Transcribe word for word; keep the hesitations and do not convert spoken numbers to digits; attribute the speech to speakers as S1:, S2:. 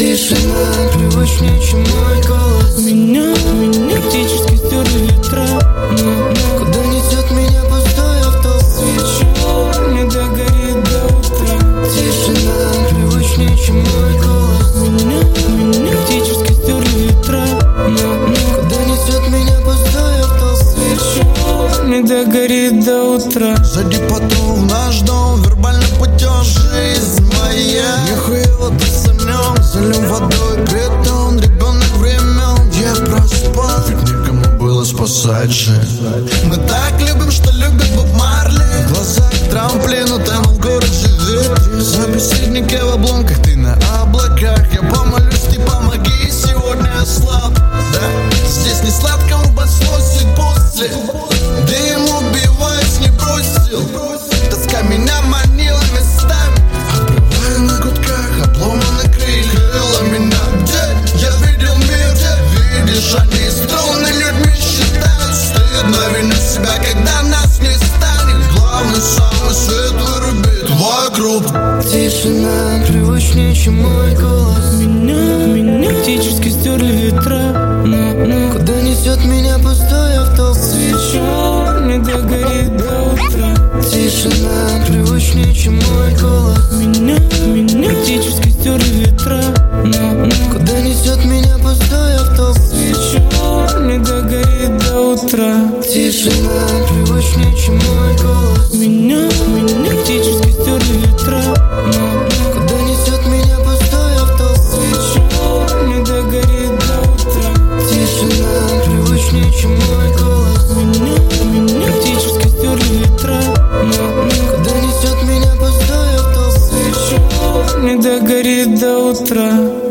S1: Тишина привычнее, чем мой голос.
S2: Меня, меня практически стерли ветра. Но, но
S1: куда несет меня пустой автобус?
S2: свеча не догорит до утра.
S1: Тишина привычнее, чем мой голос.
S2: Меня, меня практически стерли ветра. Но, но
S1: куда несет меня пустой автобус?
S2: свеча не догорит до утра.
S3: Сзади потом в наш дом, вербальным путем жизнь моя. Нихуево ты сомнем, залем водой бетон. Ребенок времен, я проспал, ведь никому было спасать жизнь. Мы так любим, что любит Боб Марли. В глазах трамплину, там в город живет. Собеседники в обломках, ты на облаках. Я помолюсь, ты помоги, сегодня я слаб. Да, здесь не сладкому послось после. Дым убиваясь не бросил. Тоска меня манила местами. Обрываю на гудках, обломаны крылья меня. Где я видел мир, где видишь они струны людьми считают. Стыдно винить себя, когда нас не станет. Главный самый свет вырубит вокруг.
S1: Тишина привычнее, чем мой голос.
S2: Меня, меня практически стерли ветра. Но, но
S1: Куда несет меня пустой автобус?
S2: свеча не догорит до утра.
S1: Тишина привычнее, чем мой голос.
S2: Меня, меня практически стерли ветра. Но, но
S1: Куда несет меня пустой автобус?
S2: свеча не догорит до утра.
S1: Тишина привычнее, чем мой голос.
S2: Меня, меня практически стерли ветра. Но, но
S1: Куда несет меня пустой автобус?
S2: свеча не догорит до утра.
S1: Тишина привычнее, чем мой голос.
S2: Меня, меня практически стерли ветра. Но, но
S1: Куда несет меня пустой автобус?
S2: свеча не догорит до утра.